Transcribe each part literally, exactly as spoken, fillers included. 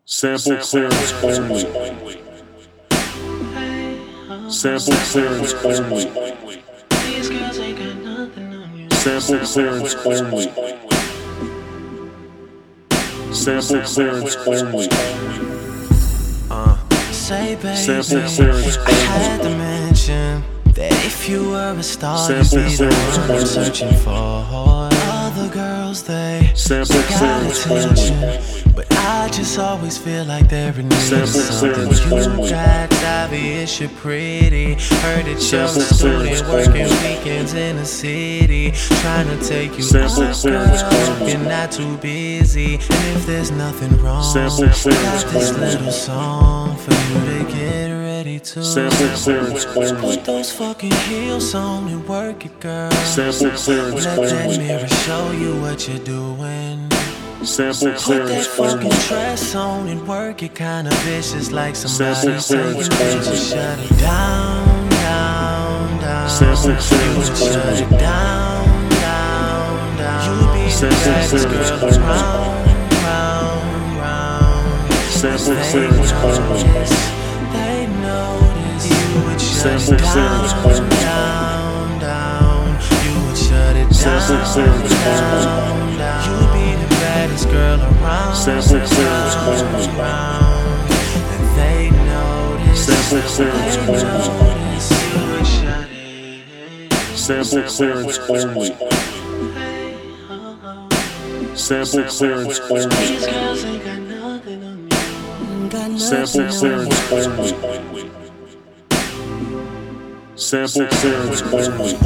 Sample clearance only. Sample clearance only. Sample clearance only. Sample clearance only. Uh, say baby, Sample clearance I had to mention that if you were a star, Sample you'd be the clearance one I'm only. searching for. Other girls, they Sample got clearance attention, only. but I just always feel like they're in need of Sample something. clearance You only. got obvious, you're pretty. Heard that you're Sample a clearance student working only. weekends in the city, trying to take you Sample out, clearance girl. only. You're not too busy, and if there's nothing wrong, Sample I clearance got this only. little song for you to get ready to. Sample clearance only. Put those fucking heels on and work it, girl. Sample clearance Let that only. mirror show you what you're doing. Sample Put that clearance fucking only. dress on and work it, kinda vicious, like Sample somebody's taking clearance pictures. only. Shut it down, down, down. Sample You clearance would shut only. it down, down, down. You be the Sample baddest clearance girl only. around, round, round. Sample They clearance only. notice, they notice. You would shut Sample it clearance down, only. down, down. You would shut it Sample down, clearance only. down, down. You be the baddest girl around, Sample clearance round, only. round. And they notice, Sample clearance they only. notice. You would shut it. Sample clearance only. Sample clearance only. These girls ain't got nothing on me. Got nothing Sample on clearance me. only. Sample clearance only.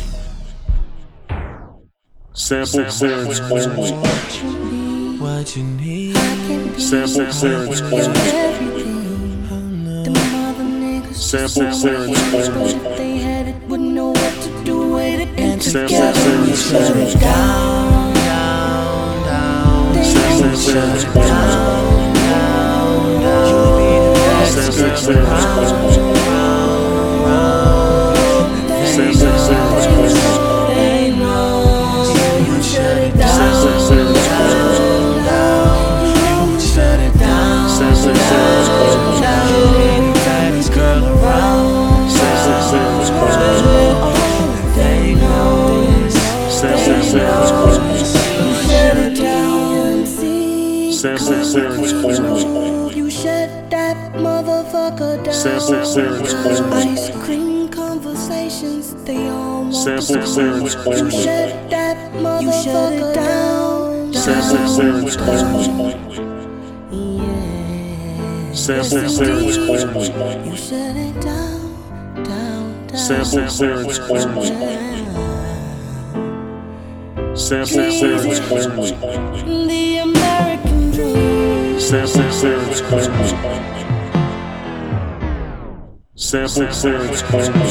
Sample clearance only. What you need. Sample clearance only. Sample clearance only. They had it, wouldn't know what to do with it. And Sample together we clearance shut only. it down. Down, down. They Sample ain't clearance shut it only. down. Down, down. You be the baddest Sample girl clearance around, only. round, round. They Sample clearance only. They know you shut it down. Sample clearance only. You shut it down. Sample clearance only. You be the baddest girl around. Sample clearance only. They notice. Sample clearance only. You shut it down. See, Sample clearance only. you shut that motherfucker down. Sample clearance only. Ice cream conversations, they all want Sample clearance You only. shut that motherfucker down. Sample clearance only. Yeah. Sample clearance only. You shut it down, down, down. Sample clearance only. Sample clearance only. The American dream. Sample clearance only. Sample clearance only.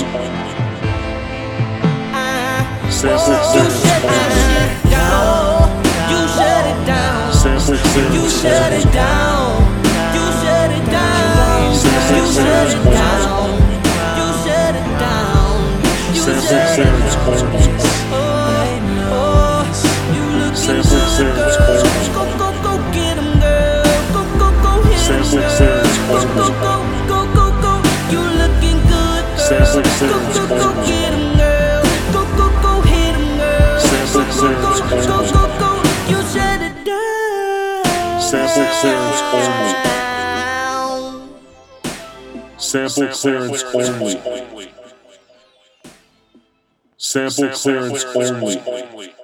Sample clearance only. You shut it down. Sample You clearance shut only. it down. You shut it down. You shut it down. You shut it down. You Sample shut it clearance down. only. Oh, oh, you looking Sample good, clearance girl. only. Go, go, go, get 'em, girl. Go, go, go, hit 'em, Sample girl. clearance Go, only. go, go, go, go, go. You looking good, girl. Sample Go, clearance go, go, only. get 'em, girl. Go, go, go, hit 'em, girl. Sample Go, clearance go, go, only. go, go. You shut it down. Sample clearance only. Sample clearance only. Sample clearance only.